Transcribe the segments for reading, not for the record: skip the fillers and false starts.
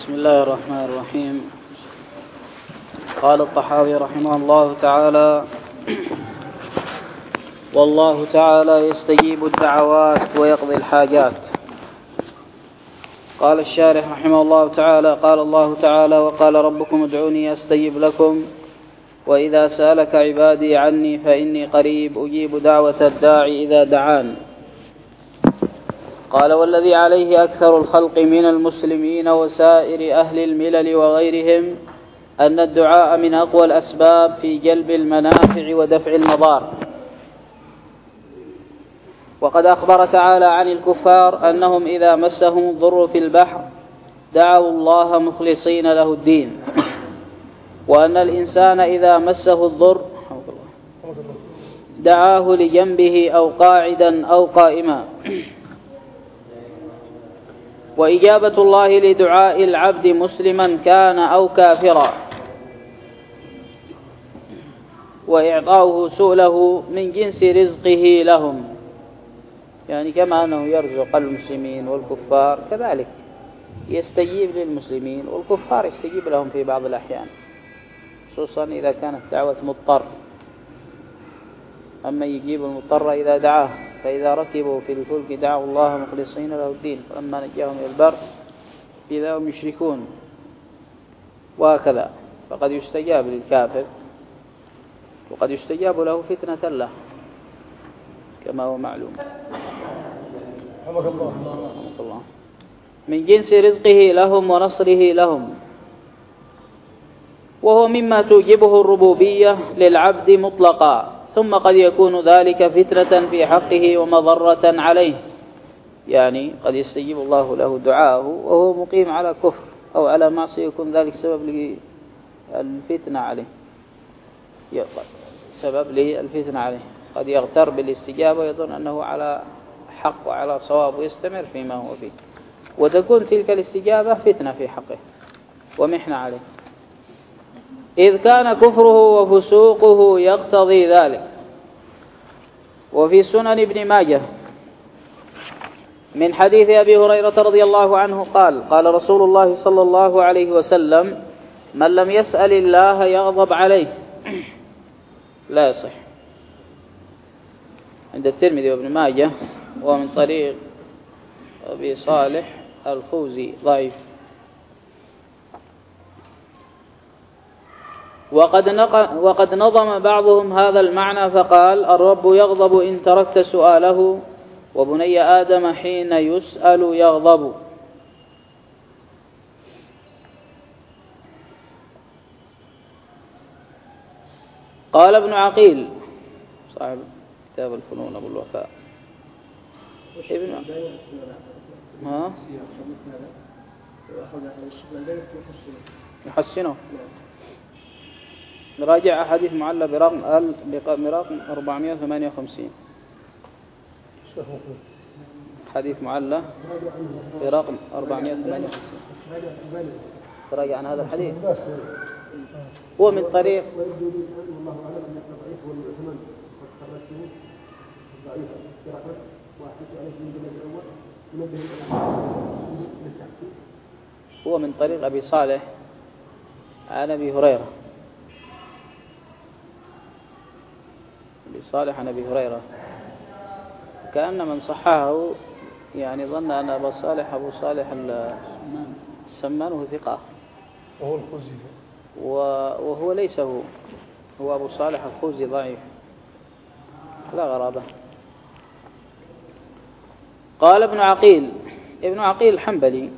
بسم الله الرحمن الرحيم. قال الطحاوي رحمه الله تعالى: والله تعالى يستجيب الدعوات ويقضي الحاجات. قال الشارح رحمه الله تعالى: قال الله تعالى: وقال ربكم ادعوني أستجب لكم وإذا سألك عبادي عني فإني قريب أجيب دعوة الداعي إذا دعان. قال: والذي عليه أكثر الخلق من المسلمين وسائر أهل الملل وغيرهم أن الدعاء من أقوى الأسباب في جلب المنافع ودفع المضار. وقد أخبر تعالى عن الكفار أنهم إذا مسهم الضر في البحر دعوا الله مخلصين له الدين، وأن الإنسان إذا مسه الضر دعاه لجنبه أو قاعدا أو قائما. وإجابة الله لدعاء العبد مسلما كان أو كافرا، وإعطاؤه سؤله من جنس رزقه لهم، يعني كما أنه يرزق المسلمين والكفار كذلك يستجيب للمسلمين، والكفار يستجيب لهم في بعض الأحيان، خصوصا إذا كانت دعوة مضطر. أما يجيب المضطر إذا دعاه، فإذا ركبوا في الفلك دعوا الله مخلصين له الدين فلما نجاهم إلى البر إذا هم يشركون. وهكذا فقد يستجاب للكافر وقد يستجاب له فتنة له كما هو معلوم. من جنس رزقه لهم ونصره لهم، وهو مما توجبه الربوبية للعبد مطلقا، ثم قد يكون ذلك فتنة في حقه ومضرة عليه، يعني قد يستجيب الله له دعاءه وهو مقيم على كفر أو على معصية، يكون ذلك سبب للفتنة عليه، سبب للفتنة عليه. قد يغتر بالاستجابة ويظن أنه على حق وعلى صواب ويستمر فيما هو فيه، وتكون تلك الاستجابة فتنة في حقه ومحنة عليه، إذ كان كفره وفسوقه يقتضي ذلك. وفي سنن ابن ماجه من حديث أبي هريرة رضي الله عنه قال: قال رسول الله صلى الله عليه وسلم: من لم يسأل الله يغضب عليه. لا يصح. عند الترمذي وابن ماجه ومن طريق أبي صالح الخوزي ضعيف. وقد نظم بعضهم هذا المعنى فقال: الرب يغضب إن تركت سؤاله، وبني آدم حين يسأل يغضب. قال ابن عقيل صاحب كتاب الفنون أبو الوفاء يحسنه، نراجع أحاديث معلة برقم 458. حديث معلة برقم 458 تراجع عن هذا الحديث. هو من طريق أبي صالح عن أبي هريرة. أبي صالح عن أبي هريرة، كأن من صححه يعني ظن أن أبو صالح السمان هو ثقة، وهو ليس هو أبو صالح الخوزي ضعيف لا غرابة. قال ابن عقيل الحنبلي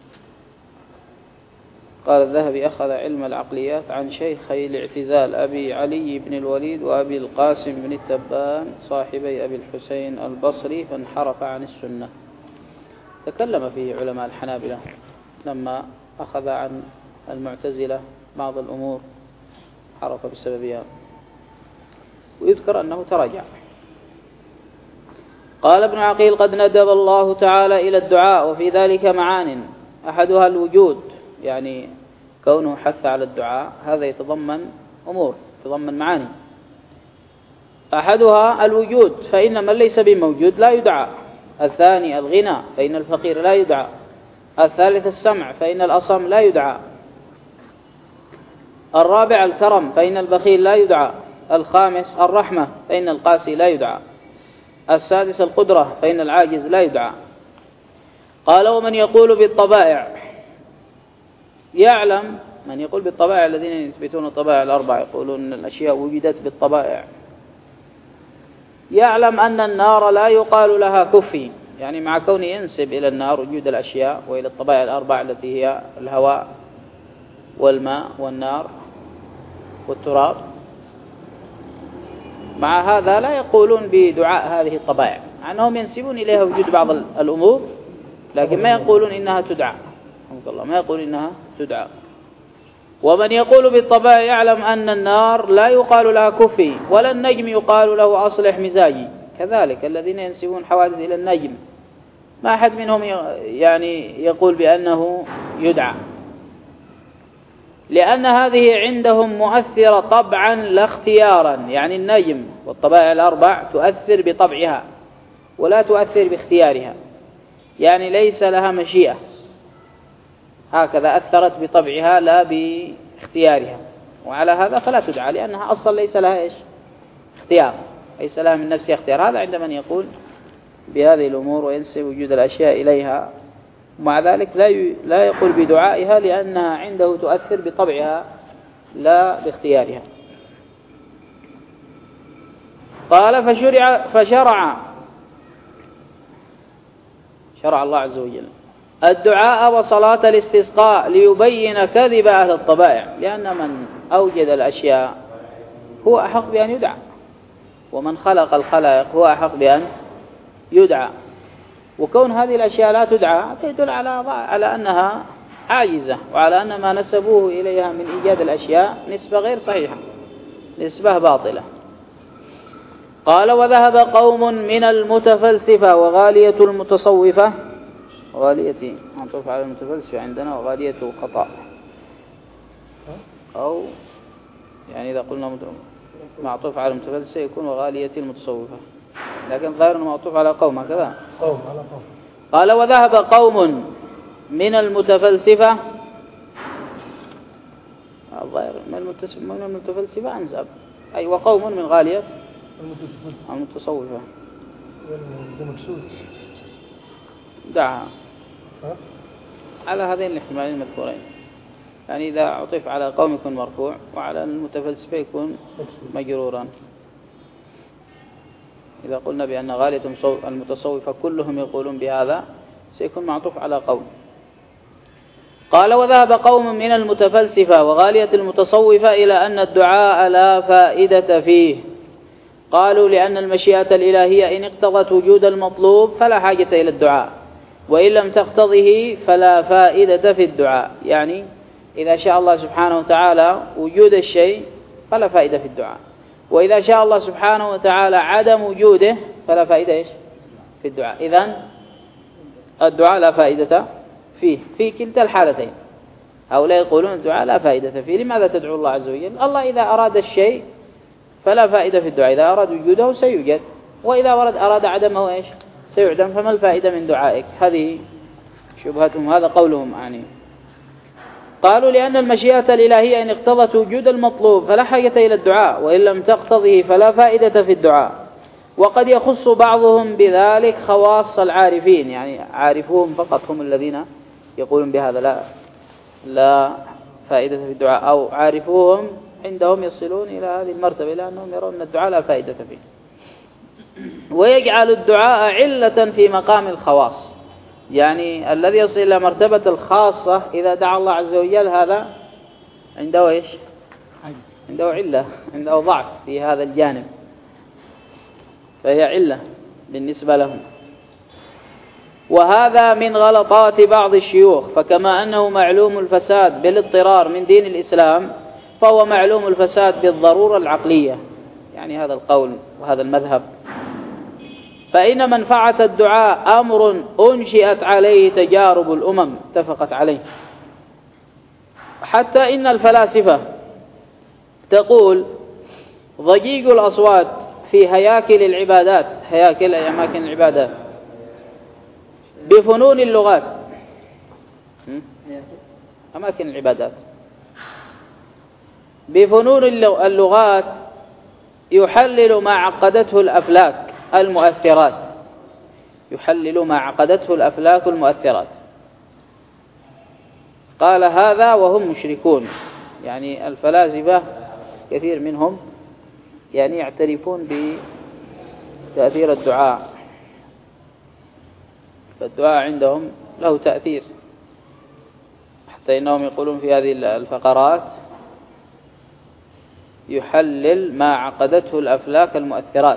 قال الذهبي: أخذ علم العقليات عن شيخي الاعتزال أبي علي بن الوليد وأبي القاسم بن التبان صاحبي أبي الحسين البصري، فانحرف عن السنة. تكلم فيه علماء الحنابلة لما أخذ عن المعتزلة بعض الأمور حرف بسببها، ويذكر أنه تراجع. قال ابن عقيل: قد ندب الله تعالى إلى الدعاء، وفي ذلك معان، أحدها الوجود، يعني كونه حث على الدعاء، هذا يتضمن أمور، يتضمن معاني. أحدها الوجود، فإن من ليس بموجود لا يدعى. الثاني الغنى، فإن الفقير لا يدعى. الثالث السمع فإن الأصم لا يدعى. الرابع الكرم فإن البخيل لا يدعى. الخامس الرحمة فإن القاسي لا يدعى. السادس القدرة فإن العاجز لا يدعى. قال ومن يقول بالطبائع يعلم، من يقول بالطبائع الذين يثبتون الطبائع الأربع يقولون أن الأشياء وجدت بالطبائع، يعلم أن النار لا يقال لها كفي، يعني مع كونه ينسب إلى النار وجود الأشياء وإلى الطبائع الأربع التي هي الهواء والماء والنار والتراب، مع هذا لا يقولون بدعاء هذه الطبائع، مع أنهم ينسبون إليها وجود بعض الأمور، لكن ما يقولون إنها تدعى. الله ما يقول إنها تدعى. ومن يقول بالطبائع يعلم أن النار لا يقال لها كفي ولا النجم يقال له أصلح مزاجي، كذلك الذين ينسبون حوادث إلى النجم ما أحد منهم يعني يقول بأنه يدعى، لأن هذه عندهم مؤثرة طبعا لا اختيارا، يعني النجم والطبائع الأربع تؤثر بطبعها ولا تؤثر باختيارها، يعني ليس لها مشيئة، هكذا أثرت بطبعها لا باختيارها، وعلى هذا فلا تدعى لأنها أصلا ليس لها اختيار، ليس لها من نفسها اختيار. هذا عند من يقول بهذه الأمور وينسب وجود الأشياء إليها، ومع ذلك لا يقول بدعائها لأنها عنده تؤثر بطبعها لا باختيارها. قال شرع الله عز وجل الدعاء وصلاة الاستسقاء ليبين كذب أهل الطبائع، لأن من أوجد الأشياء هو أحق بأن يدعى، ومن خلق الخلائق هو أحق بأن يدعى، وكون هذه الأشياء لا تدعى يدل على أنها عاجزة، وعلى أن ما نسبوه إليها من إيجاد الأشياء نسبة غير صحيحة، نسبة باطلة. قال وذهب قوم من المتفلسفة وغالية المتصوفة، غالية معطوف على المتفلسفة عندنا وغالية خطأ، أو يعني إذا قلنا معطوف على المتفلسفة يكون وغالية المتصوفة، لكن ظاهر معطوف على قوم هكذا. قال وذهب قوم من المتفلسفة، الظاهر من المتفلسفة أنسب، أي وقوم من غالية المتصوفة دعها على هذين الاحتمالين المذكورين، يعني إذا عطف على قوم يكون مرفوع وعلى المتفلسفة يكون مجرورا. إذا قلنا بأن غالية المتصوفة كلهم يقولون بهذا سيكون معطوف على قوم. قال وذهب قوم من المتفلسفة وغالية المتصوفة إلى أن الدعاء لا فائدة فيه، قالوا لأن المشيئة الإلهية إن اقتضت وجود المطلوب فلا حاجة إلى الدعاء، وإن لم تقتضه فلا فائدة في الدعاء، يعني إذا شاء الله سبحانه وتعالى وجود الشيء فلا فائدة في الدعاء، وإذا شاء الله سبحانه وتعالى عدم وجوده فلا فائدة في الدعاء. إذن الدعاء لا فائدة فيه في كلتا الحالتين. هؤلاء يقولون الدعاء لا فائدة فيه، لماذا تدعو الله عز وجل؟ الله إذا أراد الشيء فلا فائدة في الدعاء، إذا أراد وجوده سيوجد، وإذا أراد عدمه سيعدم، فما الفائدة من دعائك؟ هذه شبهتهم، هذا قولهم يعني. قالوا لأن المشيئة الإلهية إن اقتضت وجود المطلوب فلا حاجة إلى الدعاء، وإن لم تقتضه فلا فائدة في الدعاء. وقد يخص بعضهم بذلك خواص العارفين، يعني عارفوهم فقط هم الذين يقولون بهذا لا فائدة في الدعاء، أو عارفوهم عندهم يصلون إلى هذه المرتبة لأنهم يرون أن الدعاء لا فائدة فيه، ويجعل الدعاء علة في مقام الخواص، يعني الذي يصل إلى مرتبة الخاصة إذا دعا الله عز وجل هذا عنده عنده علة، عنده ضعف في هذا الجانب، فهي علة بالنسبة لهم. وهذا من غلطات بعض الشيوخ، فكما أنه معلوم الفساد بالاضطرار من دين الإسلام فهو معلوم الفساد بالضرورة العقلية، يعني هذا القول وهذا المذهب. فإن منفعة الدعاء أمر أنشئت عليه تجارب الأمم اتفقت عليه، حتى إن الفلاسفة تقول ضجيج الأصوات في هياكل العبادات، هياكل أماكن العبادات، بفنون اللغات أماكن العبادات. بفنون اللغات يحلل ما عقدته الأفلاك المؤثرات، يحلل ما عقدته الأفلاك المؤثرات. قال هذا وهم مشركون، يعني الفلاسفة كثير منهم يعني يعترفون بتأثير الدعاء، فالدعاء عندهم له تأثير، حتى إنهم يقولون في هذه الفقرات يحلل ما عقدته الأفلاك المؤثرات،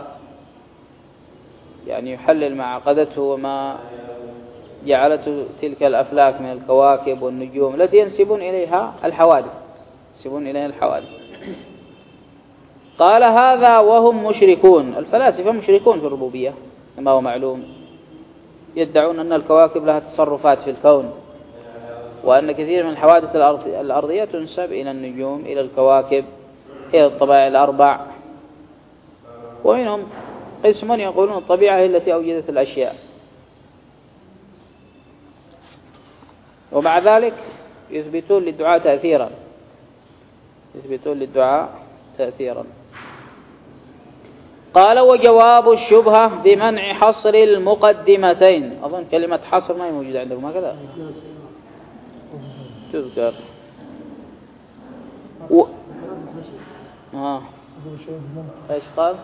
يعني يحلل ما عقدته وما جعلته تلك الأفلاك من الكواكب والنجوم التي ينسبون إليها الحوادث، ينسبون إليها الحوادث. قال هذا وهم مشركون، الفلاسفة مشركون في الربوبية كما هو معلوم، يدعون أن الكواكب لها تصرفات في الكون، وأن كثير من الحوادث الأرضية تنسب إلى النجوم، إلى الكواكب، إلى الطبائع الأربع. ومنهم قسم يقولون الطبيعة هي التي أوجدت الأشياء، ومع ذلك يثبتون للدعاء تأثيرا، يثبتون للدعاء تأثيرا. قال وجواب الشبهة بمنع حصر المقدمتين. أظن كلمة حصر ما هي موجودة عندكم هكذا تذكر ايش قال؟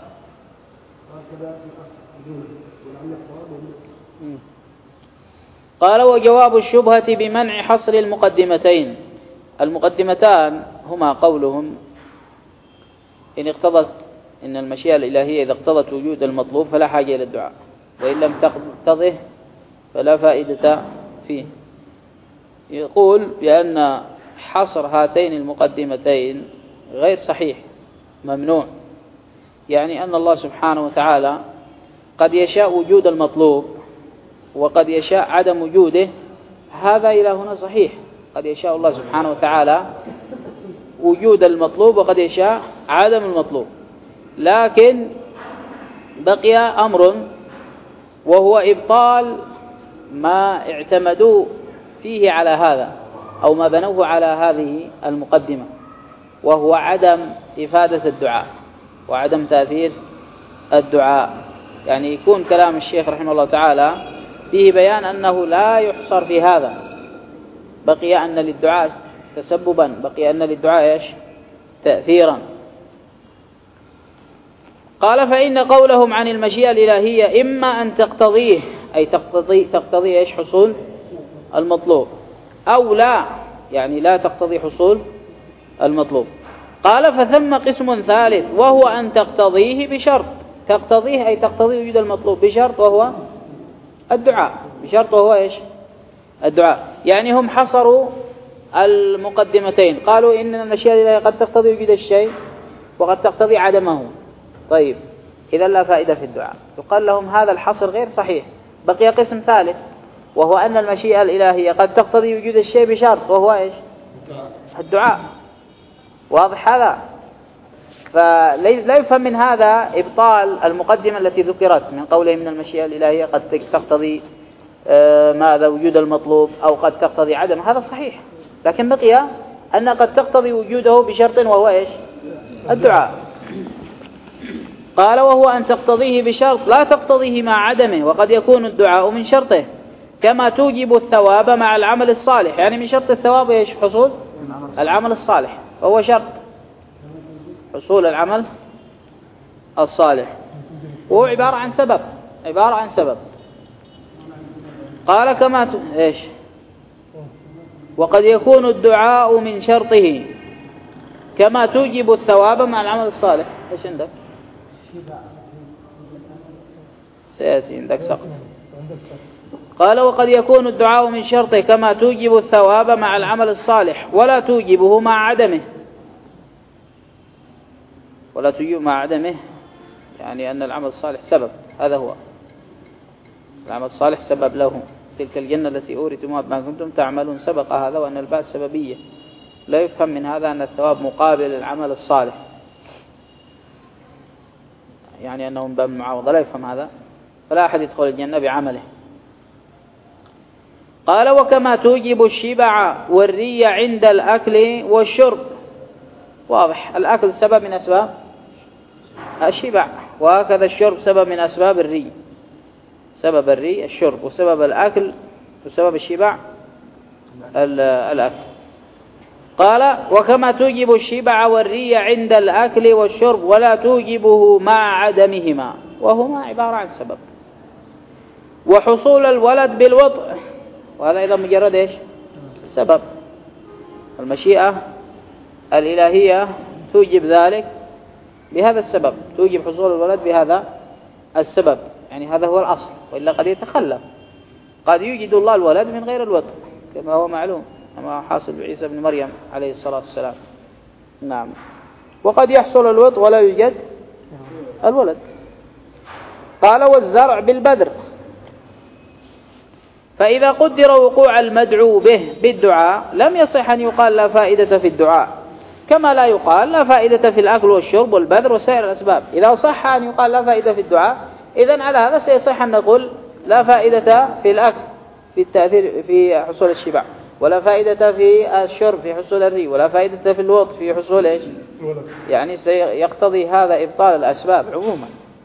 قال وجواب الشبهة بمنع حصر المقدمتين. المقدمتان هما قولهم إن اقتضت إن المشيئة الإلهية إذا اقتضت وجود المطلوب فلا حاجة إلى الدعاء، وإن لم تقتضه فلا فائدة فيه. يقول بأن حصر هاتين المقدمتين غير صحيح، ممنوع، يعني أن الله سبحانه وتعالى قد يشاء وجود المطلوب وقد يشاء عدم وجوده، هذا إلهنا صحيح، قد يشاء الله سبحانه وتعالى وجود المطلوب وقد يشاء عدم المطلوب. لكن بقي أمر وهو إبطال ما اعتمدوا فيه على هذا أو ما بنوه على هذه المقدمة، وهو عدم إفادة الدعاء وعدم تأثير الدعاء. يعني يكون كلام الشيخ رحمه الله تعالى فيه بيان أنه لا يحصر في هذا، بقي أن للدعاء تسببا، بقي أن للدعاء إيش؟ تأثيرا. قال فإن قولهم عن المشيئة الإلهية إما أن تقتضيه، أي تقتضي إيش؟ حصول المطلوب، أو لا، يعني لا تقتضي حصول المطلوب. قال فثم قسم ثالث وهو أن تقتضيه بشرط، تقتضيه أي تقتضي وجود المطلوب بشرط وهو الدعاء، بشرط وهو إيش؟ الدعاء. يعني هم حصروا المقدمتين، قالوا إن المشيئة الإلهية قد تقتضي وجود الشيء وقد تقتضي عدمه، طيب إذا لا فائدة في الدعاء. يقال لهم هذا الحصر غير صحيح، بقي قسم ثالث وهو أن المشيئة الإلهية قد تقتضي وجود الشيء بشرط وهو إيش؟ الدعاء. واضح هذا؟ فلا يفهم من هذا إبطال المقدمة التي ذكرت من قوله من المشيئة الإلهية قد تقتضي ماذا؟ وجود المطلوب أو قد تقتضي عدم، هذا صحيح، لكن بقي أن قد تقتضي وجوده بشرط وهو إيش؟ الدعاء. قال وهو أن تقتضيه بشرط لا تقتضيه مع عدمه، وقد يكون الدعاء من شرطه كما توجب الثواب مع العمل الصالح. يعني من شرط الثواب إيش؟ حصول العمل الصالح، وهو شرط حصول العمل الصالح، وهو عبارة عن سبب، عبارة عن سبب. قال كما إيش؟ وقد يكون الدعاء من شرطه كما توجب الثواب مع العمل الصالح. إيش عندك؟ سيأتي عندك سقط. قال وقد يكون الدعاء من شرطه كما توجب الثواب مع العمل الصالح ولا توجبه مع عدمه، ولا توجب مع عدمه، يعني أن العمل الصالح سبب، هذا هو العمل الصالح سبب له، تلك الجنة التي أورثتموها بما كنتم تعملون، سبق هذا، وأن الباء سببية. لا يفهم من هذا أن الثواب مقابل العمل الصالح، يعني أنه من باب المعاوضة، لا يفهم هذا، فلا أحد يدخل الجنة بعمله. قال وكما توجب الشبع والري عند الأكل والشرب. واضح، الأكل سبب من أسباب الشبع، وهكذا الشرب سبب من أسباب الري. سبب الري الشرب، وسبب الأكل وسبب الشبع الأكل. قال وكما توجب الشبع والري عند الأكل والشرب ولا توجبه مع عدمهما، وهما عبارة عن سبب. وحصول الولد بالوضع، وهذا أيضا مجرد إيش؟ سبب. المشيئة الإلهية توجب ذلك بهذا السبب، توجب حصول الولد بهذا السبب، يعني هذا هو الأصل، وإلا قد يتخلف. قد يوجد الله الولد من غير الوضع كما هو معلوم، كما حاصل بعيسى بن مريم عليه الصلاة والسلام. نعم. وقد يحصل الوضع ولا يوجد الولد. قال والزرع بالبذر، فإذا قدر وقوع المدعو به بالدعاء لم يصح أن يقال لا فائدة في الدعاء، كما لا يقال لا فائدة في الأكل والشرب والبذر وسائر الأسباب. إذا صح أن يقال لا فائدة في الدعاء، إذن على هذا سيصح أن نقول لا فائدة في الأكل في التأثير في حصول الشبع، ولا فائدة في الشرب في حصول الري، ولا فائدة في الوط في حصول إيش؟ يعني سيقتضي هذا إبطال الأسباب عموما.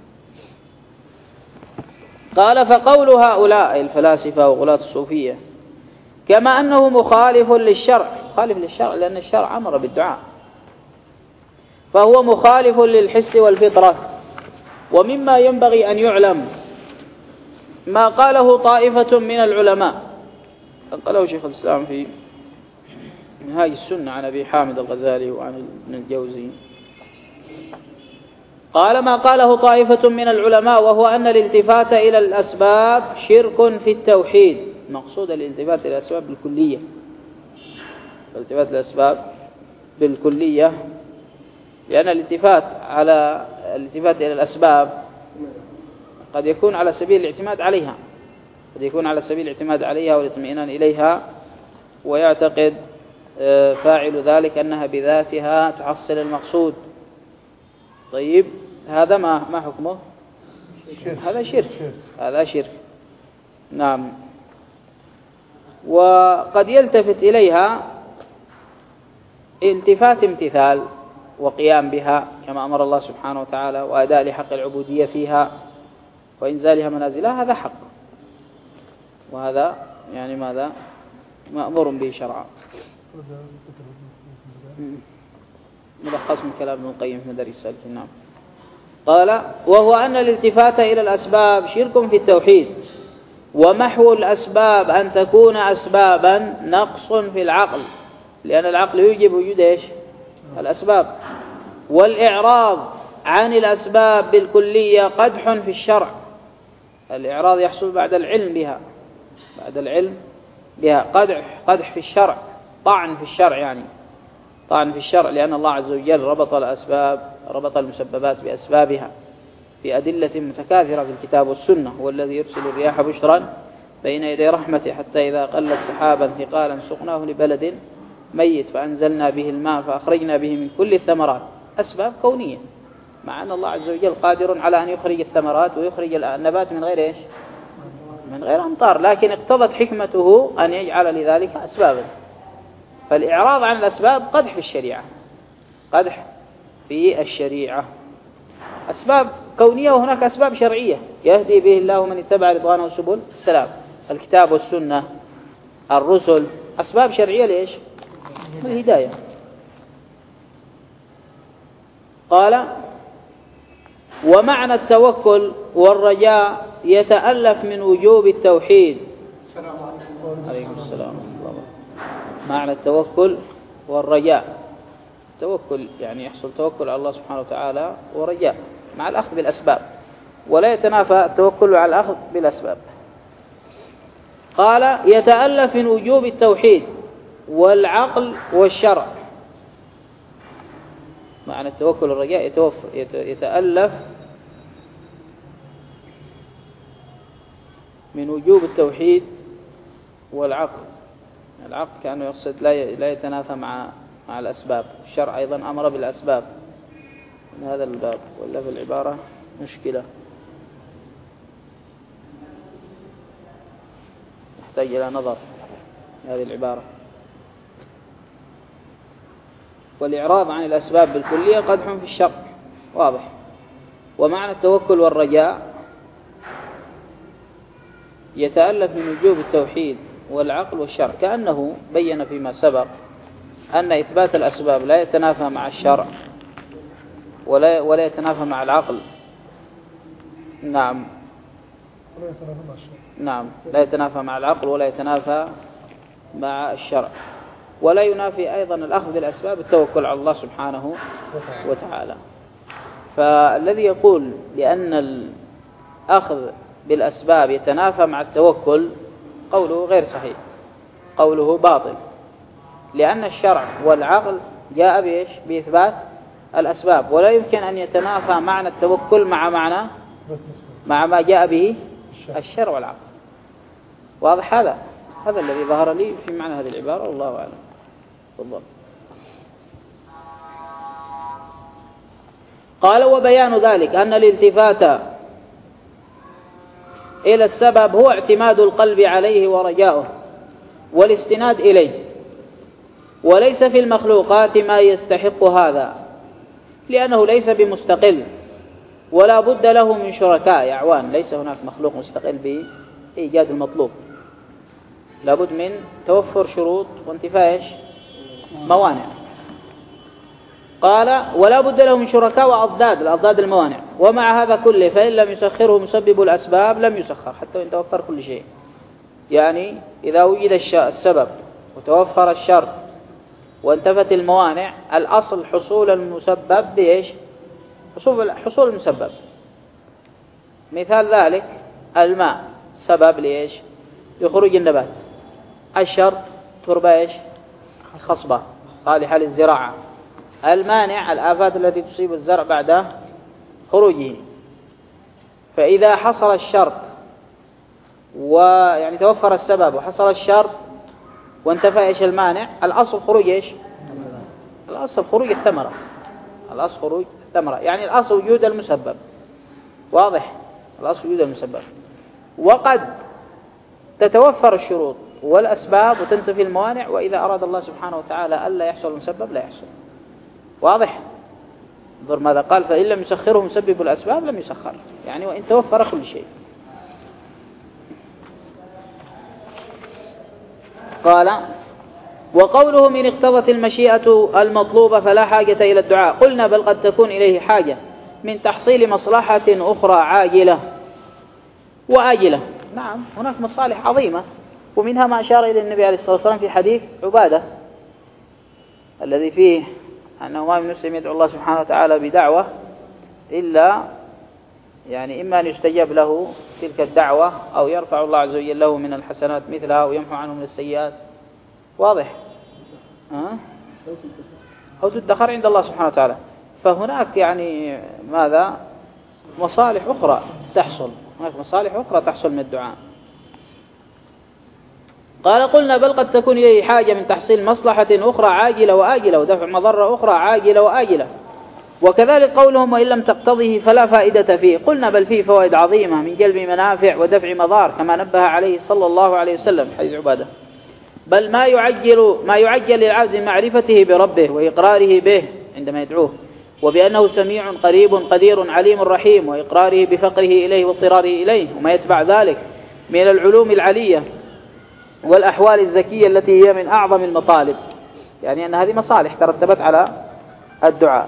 قال فقول هؤلاء الفلاسفة وغلاة الصوفية كما أنه مخالف للشرع، مخالف للشرع لأن الشرع أمر بالدعاء، فهو مخالف للحس والفطرة. ومما ينبغي أن يعلم ما قاله طائفة من العلماء، قاله شيخ الإسلام في منهاج السنة عن أبي حامد الغزالي وعن ابن الجوزي. قال ما قاله طائفة من العلماء وهو أن الالتفات إلى الأسباب شرك في التوحيد. مقصود الالتفات إلى الأسباب بالكلية، الالتفات إلى الأسباب بالكلية، لأن الالتفات إلى الأسباب قد يكون على سبيل الاعتماد عليها، قد يكون على سبيل الاعتماد عليها والاطمئنان إليها، ويعتقد فاعل ذلك أنها بذاتها تحصل المقصود. طيب هذا ما حكمه؟ هذا شرك، هذا شرك. نعم. وقد يلتفت إليها التفات امتثال وقيام بها كما أمر الله سبحانه وتعالى، وأداء لحق العبودية فيها وإنزالها منازلها، هذا حق، وهذا يعني ماذا مأمور به شرعا. ملخص من كلام ابن القيم في مدارج السالكين. نعم. قال وهو أن الالتفات إلى الأسباب شرك في التوحيد، ومحو الأسباب أن تكون أسبابا نقص في العقل، لأن العقل يوجب وجود إيش؟ الأسباب. والإعراض عن الأسباب بالكلية قدح في الشرع، الإعراض يحصل بعد العلم بها، بعد العلم بها. قدح في الشرع، طعن في الشرع، يعني طعن في الشرع، لأن الله عز وجل ربط المسببات بأسبابها في أدلة متكاثرة في الكتاب والسنة. هو الذي يرسل الرياح بشرا بين يدي رحمته حتى إذا قلت سحابا ثقالا سقناه لبلد ميت فأنزلنا به الماء فأخرجنا به من كل الثمرات. أسباب كونية، مع أن الله عز وجل قادر على أن يخرج الثمرات ويخرج النبات من غير إيش؟ من غير أمطار، لكن اقتضت حكمته أن يجعل لذلك أسبابا. فالإعراض عن الأسباب قدح في الشريعة، قدح في الشريعة. أسباب كونية وهناك أسباب شرعية يهدي به الله من اتبع رضوانه سبل السلام، الكتاب والسنة، الرسل، أسباب شرعية ليش؟ الهداية. قال ومعنى التوكل والرجاء يتألف من وجوب التوحيد. عليكم السلام. معنى التوكل والرجاء، توكل يعني يحصل توكل على الله سبحانه وتعالى، ورجاء مع الأخذ بالأسباب، ولا يتنافى التوكل على الأخذ بالأسباب. قال يتألف من وجوب التوحيد والعقل والشرع. معنى التوكل والرجاء يتألف من وجوب التوحيد والعقل. العقل كأنه يقصد لا يتنافى مع الأسباب. الشرع أيضا أمر بالأسباب من هذا الباب، ولا في العبارة مشكلة يحتاج إلى نظر. هذه العبارة. والإعراض عن الأسباب بالكلية قدح في الشرع واضح. ومعنى التوكل والرجاء يتألف من وجوب التوحيد والعقل والشرع، كأنه بين فيما سبق أن إثبات الأسباب لا يتنافى مع الشرع ولا يتنافى مع العقل. نعم، نعم، لا يتنافى مع العقل ولا يتنافى مع الشرع، ولا ينافي أيضا الأخذ بالأسباب التوكل على الله سبحانه وتعالى. فالذي يقول بأن الأخذ بالأسباب يتنافى مع التوكل قوله غير صحيح، قوله باطل، لأن الشرع والعقل جاء بإيش؟ بإثبات الأسباب، ولا يمكن أن يتنافى معنى التوكل مع ما جاء به الشرع والعقل. واضح هذا الذي ظهر لي في معنى هذه العبارة، والله أعلم. تفضل. قال: وبيان ذلك أن الالتفات إلى السبب هو اعتماد القلب عليه ورجاؤه والاستناد إليه، وليس في المخلوقات ما يستحق هذا، لأنه ليس بمستقل ولا بد له من شركاء يعوان. ليس هناك مخلوق مستقل بإيجاد المطلوب، لابد من توفر شروط وانتفاء موانع. قال: ولا بد له من شركاء وأضداد الموانع. ومع هذا كله فإن لم يسخره مسبب الأسباب لم يسخر، حتى وإن توفر كل شيء. يعني إذا وجد السبب وتوفر الشرط وانتفت الموانع، الأصل حصول المسبب بإيش؟ حصول المسبب. مثال ذلك الماء سبب لإيش؟ لخروج النبات. الشرط تربة إيش؟ خصبة صالحة للزراعة. المانع الآفات التي تصيب الزرع بعد خروجه. فإذا حصل الشرط ويعني توفر السبب وحصل الشرط وانتفى إيش المانع، الأصل خروج إيش؟ الأصل خروج الثمرة. الأصل خروج الثمرة، يعني الأصل وجود المسبب. واضح؟ الأصل وجود المسبب. وقد تتوفر الشروط والأسباب وتنتفي الموانع، وإذا أراد الله سبحانه وتعالى ألا يحصل المسبب لا يحصل. واضح؟ انظر ماذا قال: فإن لم يسخره مسبب الأسباب لم يسخر، يعني وإن توفر كل شيء. قال: وقوله من اقتضت المشيئة المطلوبة فلا حاجة إلى الدعاء، قلنا بل قد تكون إليه حاجة من تحصيل مصلحة أخرى عاجلة وآجلة. نعم، هناك مصالح عظيمة، ومنها ما أشار إلى النبي عليه الصلاة والسلام في حديث عبادة الذي فيه أنه ما من مسلم يدعو الله سبحانه وتعالى بدعوة إلا يعني إما أن يستجاب له تلك الدعوة، أو يرفع الله عز وجل له من الحسنات مثلها ويمحو عنه من السيئات. واضح؟ أو تدخر عند الله سبحانه وتعالى. فهناك يعني ماذا؟ مصالح أخرى تحصل، هناك مصالح أخرى تحصل من الدعاء. قال: قلنا بل قد تكون إليه حاجة من تحصيل مصلحة أخرى عاجلة وآجلة ودفع مضرة أخرى عاجلة وآجلة. وكذلك قولهم وإن لم تقتضه فلا فائدة فيه، قلنا بل فيه فوائد عظيمة من جلب منافع ودفع مضار، كما نبه عليه صلى الله عليه وسلم حديث عبادة. بل ما يعجل للعبد من معرفته بربه وإقراره به عندما يدعوه، وبأنه سميع قريب قدير عليم رحيم، وإقراره بفقره إليه واضطراره إليه، وما يتبع ذلك من العلوم العلية والأحوال الذكية التي هي من أعظم المطالب، يعني أن هذه مصالح ترتبت على الدعاء.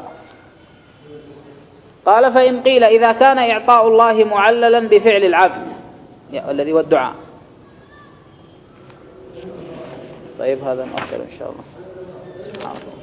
قال: فإن قيل إذا كان إعطاء الله معللا بفعل العبد الذي هو الدعاء. طيب هذا مؤخر إن شاء الله.